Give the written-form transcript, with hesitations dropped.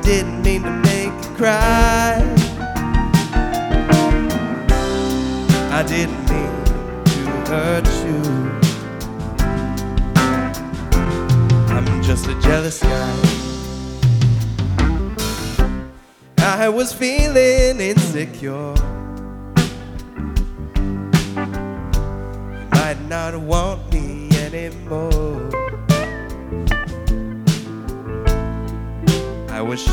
didn't mean to make you cry. I didn't mean to hurt you. I'm just a jealous guy. I was feeling insecure. You might not want me anymore. I was